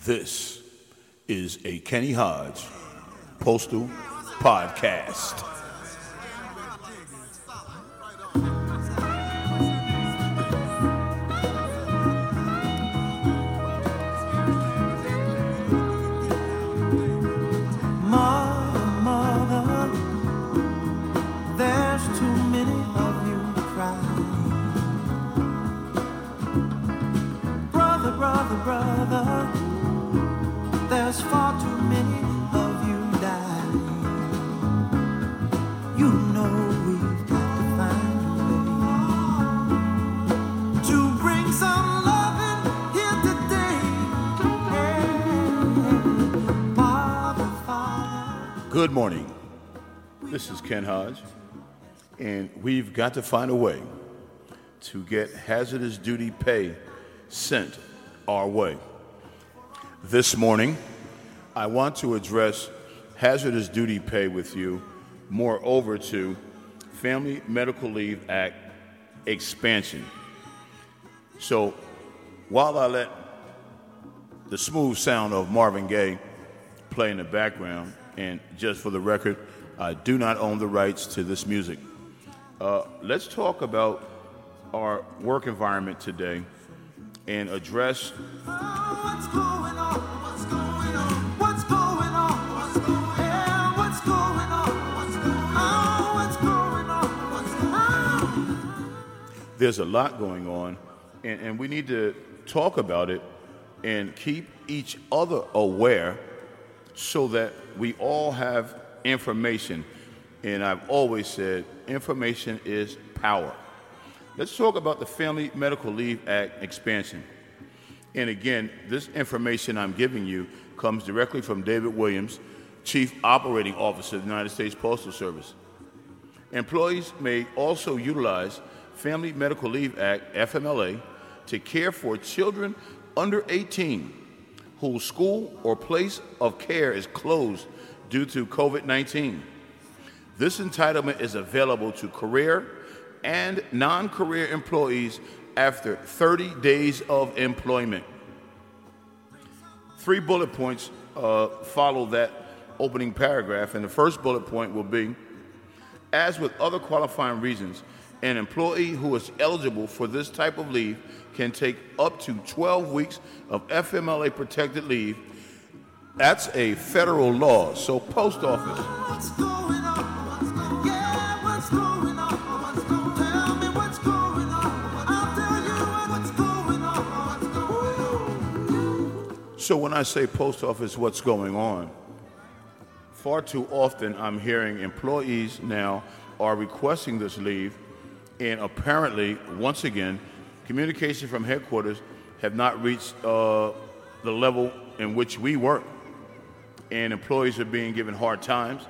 This is a Kenny Hodge Postal Podcast. Mother, there's too many of you crying. Brother, there's far too many of you dying. You know we've got to find a way to bring some loving here today. Father. Good morning. This is Ken Hodge, and we've got to find a way to get hazardous duty pay sent our way. This morning, I want to address hazardous duty pay with you, moreover to Family Medical Leave Act expansion. So while I let the smooth sound of Marvin Gaye play in the background, and just for the record, I do not own the rights to this music, let's talk about our work environment today and address What's going on? What's going on? What's going on? What's going on? Yeah, what's going on? What's going on? What's going on? there's a lot going on, and we need to talk about it and keep each other aware so that we all have information. And I've always said information is power. Let's talk about the Family Medical Leave Act expansion. And again, this information I'm giving you comes directly from David Williams, Chief Operating Officer of the United States Postal Service. Employees may also utilize Family Medical Leave Act, FMLA, to care for children under 18 whose school or place of care is closed due to COVID-19. This entitlement is available to career and non-career employees after 30 days of employment. 3 bullet points follow that opening paragraph, and the first bullet point will be, as with other qualifying reasons, an employee who is eligible for this type of leave can take up to 12 weeks of FMLA protected leave. That's a federal law, so post office. What's going on? Yeah, what's going on? Tell me what's going on. I'll tell you what's going on. So when I say post office, what's going on? Far too often I'm hearing employees now are requesting this leave, and apparently, once again, communication from headquarters have not reached the level in which we work. And employees are being given hard times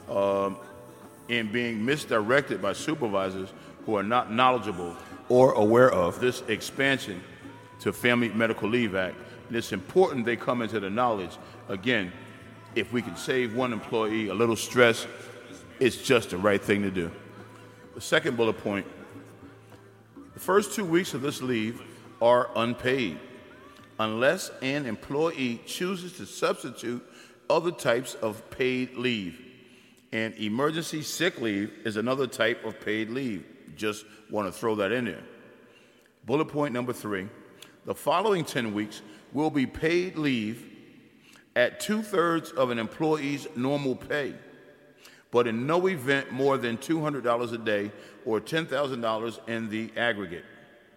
and being misdirected by supervisors who are not knowledgeable or aware of this expansion to Family Medical Leave Act. And it's important they come into the knowledge. Again, if we can save one employee a little stress, it's just the right thing to do. The second bullet point, the first 2 weeks of this leave are unpaid unless an employee chooses to substitute other types of paid leave. And emergency sick leave is another type of paid leave. Just want to throw that in there. Bullet point number 3, the following 10 weeks will be paid leave at 2/3 of an employee's normal pay, but in no event more than $200 a day or $10,000 in the aggregate.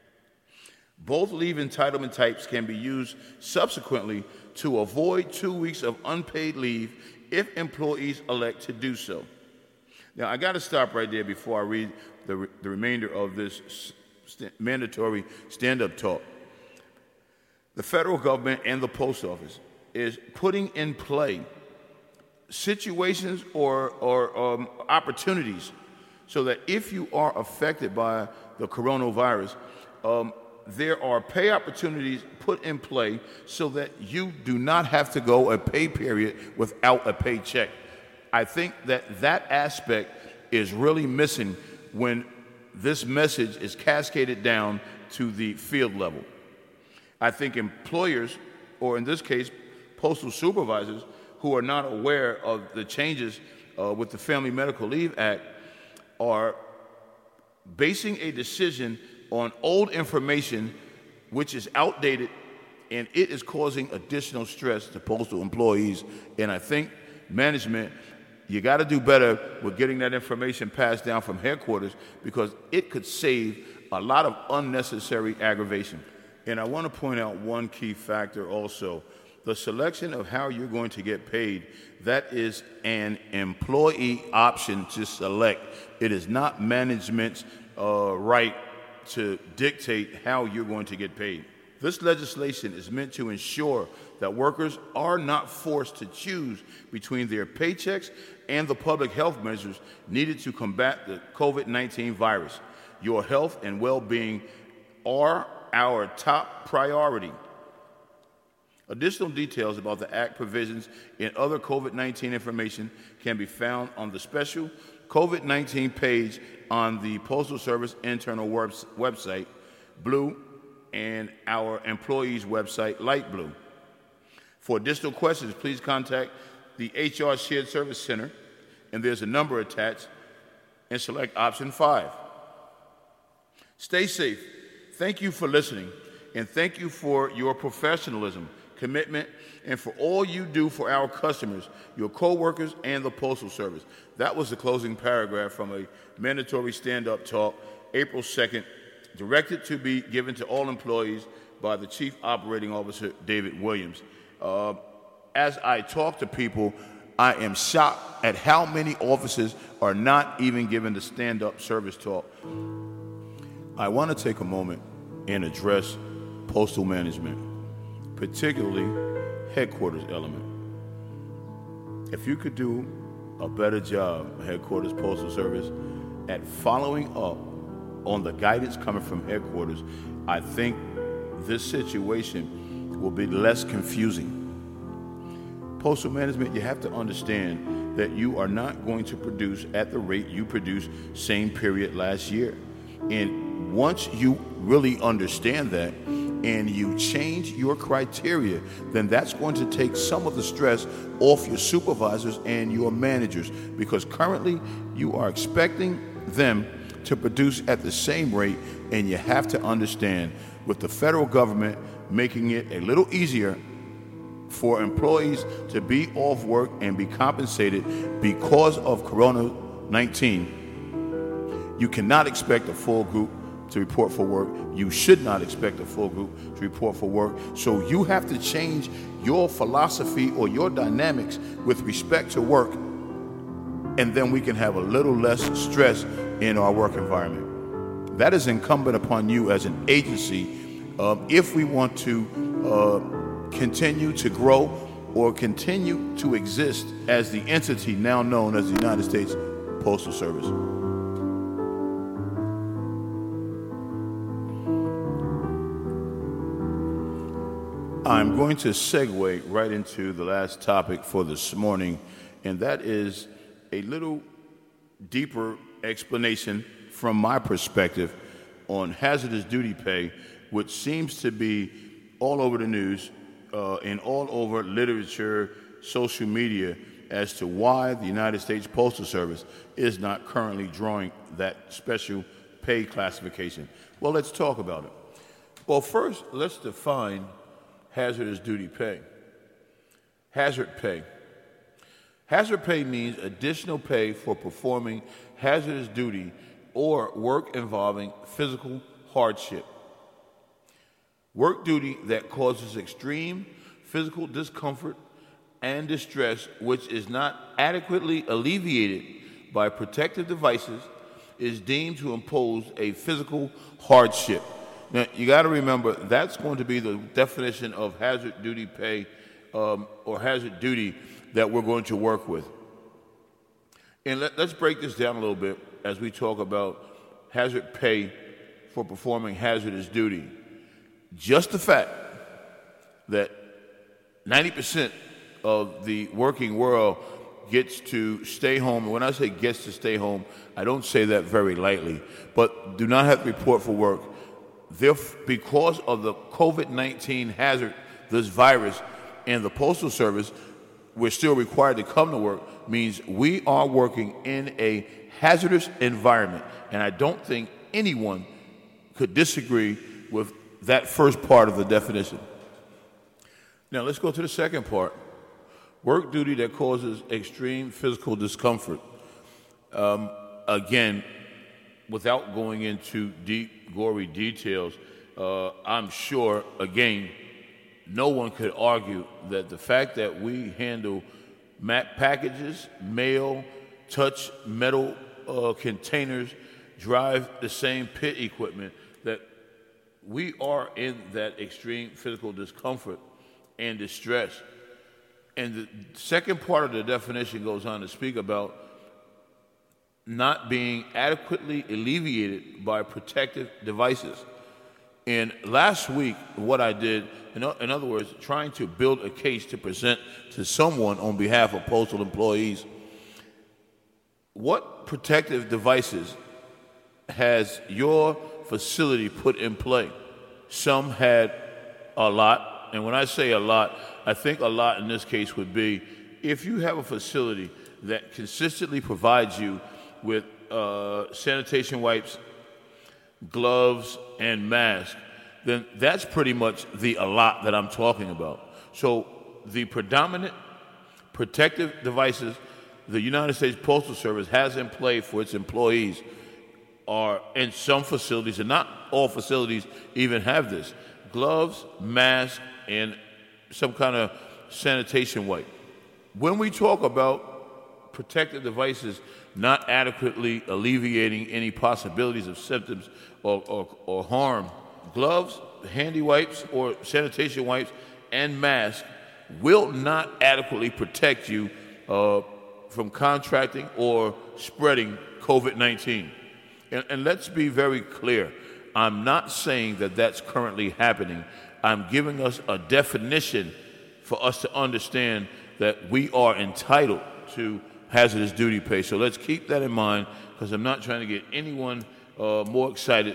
Both leave entitlement types can be used subsequently to avoid 2 weeks of unpaid leave if employees elect to do so. Now, I got to stop right there before I read the remainder of this mandatory stand-up talk. The federal government and the post office is putting in play situations or opportunities so that if you are affected by the coronavirus, there are pay opportunities put in play so that you do not have to go a pay period without a paycheck. I think that aspect is really missing when this message is cascaded down to the field level. I think employers, or in this case, postal supervisors who are not aware of the changes with the Family Medical Leave Act are basing a decision on old information which is outdated, and it is causing additional stress to postal employees. And I think management, you got to do better with getting that information passed down from headquarters, because it could save a lot of unnecessary aggravation. And I want to point out one key factor also. The selection of how you're going to get paid, that is an employee option to select. It is not management's right to dictate how you're going to get paid. This legislation is meant to ensure that workers are not forced to choose between their paychecks and the public health measures needed to combat the COVID-19 virus. Your health and well-being are our top priority. Additional details about the Act provisions and other COVID-19 information can be found on the special COVID-19 page on the Postal Service internal website, Blue, and our employees' website, Light Blue. For additional questions, please contact the HR Shared Service Center, and there's a number attached, and select option 5. Stay safe. Thank you for listening, and thank you for your professionalism, commitment, and for all you do for our customers, your co-workers, and the Postal Service. That was the closing paragraph from a mandatory stand-up talk, April 2nd, directed to be given to all employees by the Chief Operating Officer, David Williams. As I talk to people, I am shocked at how many officers are not even given the stand-up service talk. I want to take a moment and address postal management, particularly headquarters element. If you could do a better job, headquarters postal service, at following up on the guidance coming from headquarters, I think this situation will be less confusing. Postal management, you have to understand that you are not going to produce at the rate you produced same period last year. And once you really understand that and you change your criteria, then that's going to take some of the stress off your supervisors and your managers, because currently you are expecting them to produce at the same rate, and you have to understand, with the federal government making it a little easier for employees to be off work and be compensated because of Corona-19, you cannot expect a full group to report for work. You should not expect a full group to report for work. So you have to change your philosophy or your dynamics with respect to work, and then we can have a little less stress in our work environment. That is incumbent upon you as an agency if we want to continue to grow or continue to exist as the entity now known as the United States Postal Service. I'm going to segue right into the last topic for this morning, and that is a little deeper explanation from my perspective on hazardous duty pay, which seems to be all over the news and all over literature, social media, as to why the United States Postal Service is not currently drawing that special pay classification. Well, let's talk about it. Well, first, let's define hazardous duty pay. Hazard pay. Hazard pay means additional pay for performing hazardous duty or work involving physical hardship. Work duty that causes extreme physical discomfort and distress, which is not adequately alleviated by protective devices, is deemed to impose a physical hardship. Now, you got to remember, that's going to be the definition of hazard duty pay or hazard duty that we're going to work with. And let's break this down a little bit as we talk about hazard pay for performing hazardous duty. Just the fact that 90% of the working world gets to stay home, and when I say gets to stay home, I don't say that very lightly, but do not have to report for work, because of the COVID-19 hazard, this virus, and the Postal Service, we're still required to come to work, means we are working in a hazardous environment. And I don't think anyone could disagree with that first part of the definition. Now let's go to the second part. Work duty that causes extreme physical discomfort. Again, without going into deep, gory details, I'm sure, again, no one could argue that the fact that we handle packages, mail, touch metal containers, drive the same pit equipment, that we are in that extreme physical discomfort and distress. And the second part of the definition goes on to speak about not being adequately alleviated by protective devices. And last week, what I did, in other words, trying to build a case to present to someone on behalf of postal employees, what protective devices has your facility put in play? Some had a lot, and when I say a lot, I think a lot in this case would be if you have a facility that consistently provides you with sanitation wipes, gloves, and masks, then that's pretty much the a lot that I'm talking about. So the predominant protective devices the United States Postal Service has in play for its employees are in some facilities, and not all facilities even have this: gloves, masks, and some kind of sanitation wipe. When we talk about protective devices not adequately alleviating any possibilities of symptoms or harm, gloves, handy wipes, or sanitation wipes and masks will not adequately protect you from contracting or spreading COVID-19. And let's be very clear. I'm not saying that that's currently happening. I'm giving us a definition for us to understand that we are entitled to hazardous duty pay. So let's keep that in mind, because I'm not trying to get anyone more excited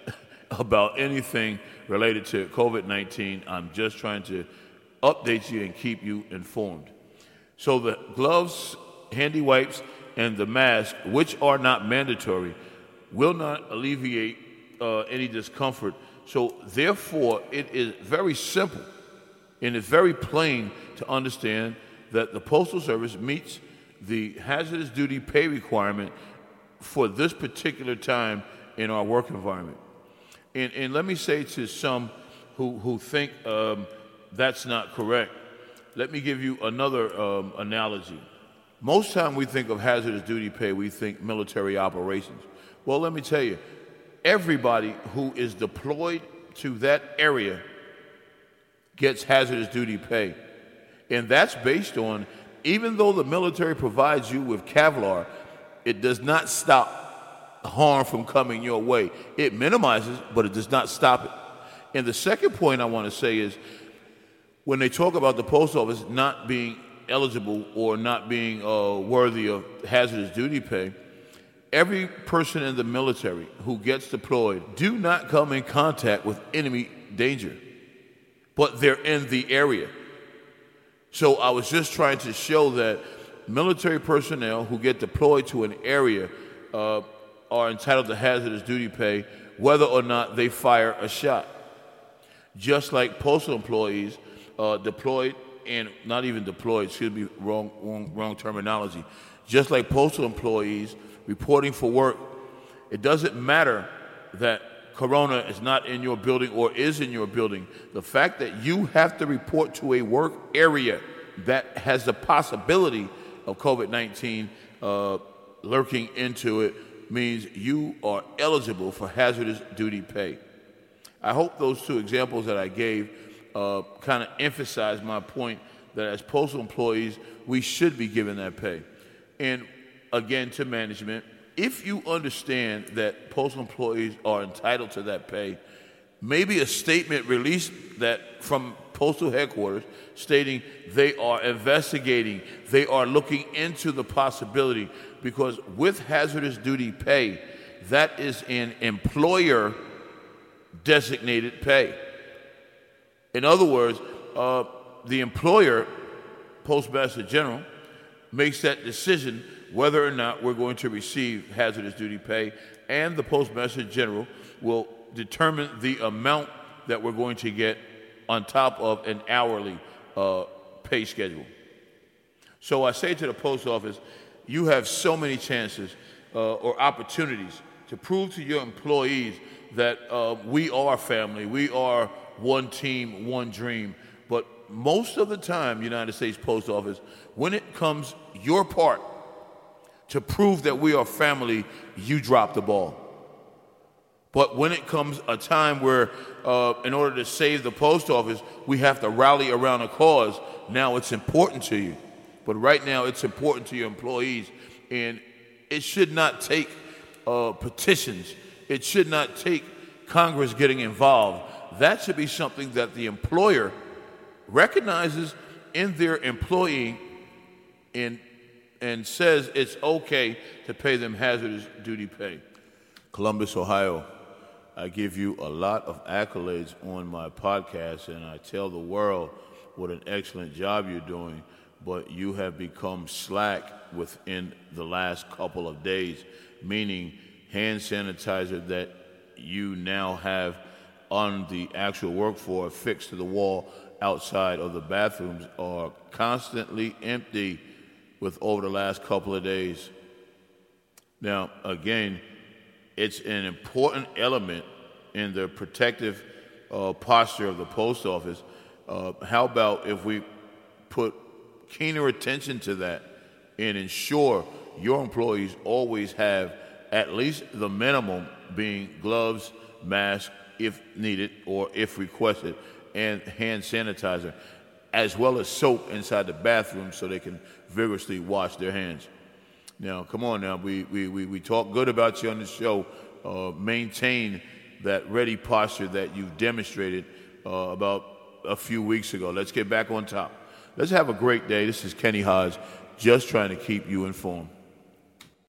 about anything related to COVID-19. I'm just trying to update you and keep you informed. So the gloves, handy wipes, and the mask, which are not mandatory, will not alleviate any discomfort. So therefore, it is very simple and it's very plain to understand that the Postal Service meets the hazardous duty pay requirement for this particular time in our work environment. And let me say to some who think that's not correct, let me give you another analogy. Most time we think of hazardous duty pay, we think military operations. Well, let me tell you, everybody who is deployed to that area gets hazardous duty pay. And that's based on, even though the military provides you with Kevlar, it does not stop harm from coming your way. It minimizes, but it does not stop it. And the second point I want to say is, when they talk about the post office not being eligible or not being worthy of hazardous duty pay, every person in the military who gets deployed do not come in contact with enemy danger, but they're in the area. So I was just trying to show that military personnel who get deployed to an area are entitled to hazardous duty pay whether or not they fire a shot. Just like postal employees deployed, and not even deployed, excuse me, wrong terminology. Just like postal employees reporting for work, it doesn't matter that Corona is not in your building or is in your building. The fact that you have to report to a work area that has the possibility of COVID-19 lurking into it means you are eligible for hazardous duty pay. I hope those two examples that I gave kind of emphasize my point that as postal employees, we should be given that pay. And again, to management, if you understand that postal employees are entitled to that pay, maybe a statement released that from postal headquarters stating they are investigating, they are looking into the possibility, because with hazardous duty pay, that is an employer designated pay. In other words, the employer, Postmaster General, makes that decision whether or not we're going to receive hazardous duty pay, and the Postmaster General will determine the amount that we're going to get on top of an hourly pay schedule. So I say to the post office, you have so many chances or opportunities to prove to your employees that we are family, we are one team, one dream. But most of the time, United States Post Office, when it comes your part to prove that we are family, you drop the ball. But when it comes a time where, in order to save the post office, we have to rally around a cause, now it's important to you. But right now, it's important to your employees, and it should not take petitions. It should not take Congress getting involved. That should be something that the employer recognizes in their employee and says it's okay to pay them hazardous duty pay. Columbus, Ohio, I give you a lot of accolades on my podcast, and I tell the world what an excellent job you're doing, but you have become slack within the last couple of days, meaning hand sanitizer that you now have on the actual work floor fixed to the wall outside of the bathrooms are constantly empty with over the last couple of days. Now, again, it's an important element in the protective posture of the post office. How about if we put keener attention to that and ensure your employees always have at least the minimum being gloves, masks if needed or if requested, and hand sanitizer, as well as soap inside the bathroom so they can vigorously wash their hands. Now, come on now, we talk good about you on the show. Maintain that ready posture that you've demonstrated about a few weeks ago. Let's get back on top. Let's have a great day. This is Kenny Hodge, just trying to keep you informed.